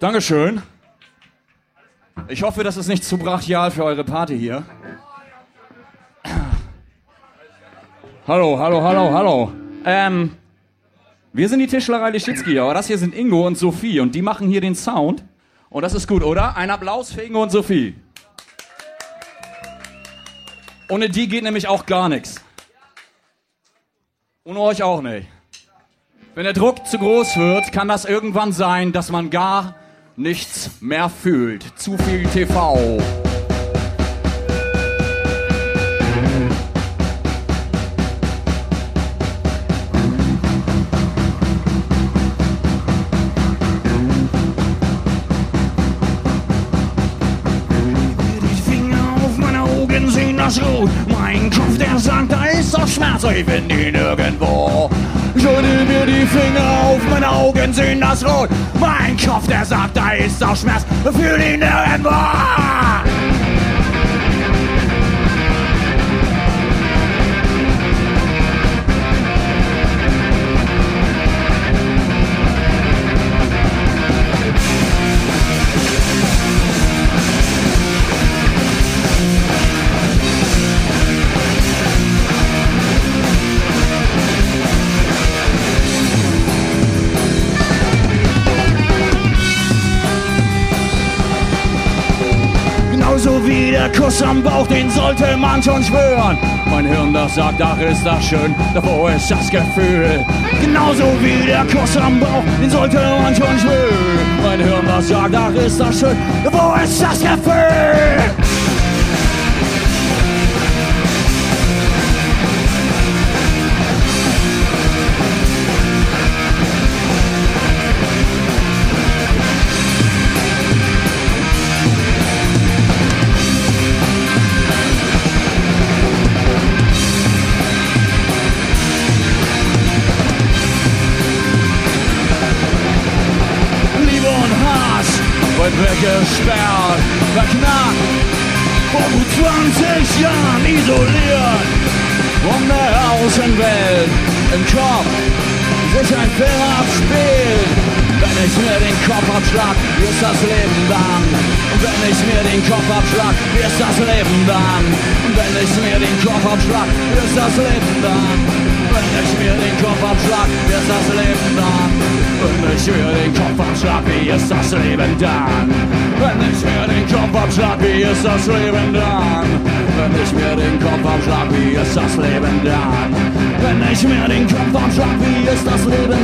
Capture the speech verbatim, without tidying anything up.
Dankeschön. Ich hoffe, das ist nicht zu brachial für eure Party hier. Hallo, hallo, hallo, hallo. Ähm, wir sind die Tischlerei Lischitzky, aber das hier sind Ingo und Sophie und die machen hier den Sound. Und das ist gut, oder? Ein Applaus für Ingo und Sophie. Ohne die geht nämlich auch gar nichts. Ohne euch auch nicht. Wenn der Druck zu groß wird, kann das irgendwann sein, dass man gar nichts mehr fühlt. Zu viel T V. Rot. Mein Kopf, der sagt, da ist doch Schmerz, ich finde ihn nirgendwo. Schüttel mir die Finger auf, meine Augen sehen das Rot. Mein Kopf, der sagt, da ist doch Schmerz, ich fühle ihn nirgendwo. So wie der Kuss am Bauch, den sollte man schon spüren. Mein Hirn, das sagt, ach ist das schön, doch wo ist das Gefühl? Genauso wie der Kuss am Bauch, den sollte man schon spüren. Mein Hirn, das sagt, ach ist das schön, doch wo ist das Gefühl? Wird weggesperrt, verknackt, vor gut zwanzig Jahren isoliert. Von der Außenwelt im Kopf sich ein Film abspielt. Wenn ich mir den Kopf abschlag, wie ist das Leben dann? Und wenn ich mir den Kopf abschlag, wie ist das Leben dann? Und wenn ich mir den Kopf abschlag, wie ist das Leben dann? Wenn ich mir den Kopf abschlag, wie ist das Leben dann? Wenn ich mir den Kopf abschlag, wie ist das Leben dann? Wenn ich mir den Kopf abschlag, wie ist das Leben dann? Wenn ich mir den Kopf abschlag, wie ist das Leben dann? Wenn ich mir den Kopf abschlag, wie ist das Leben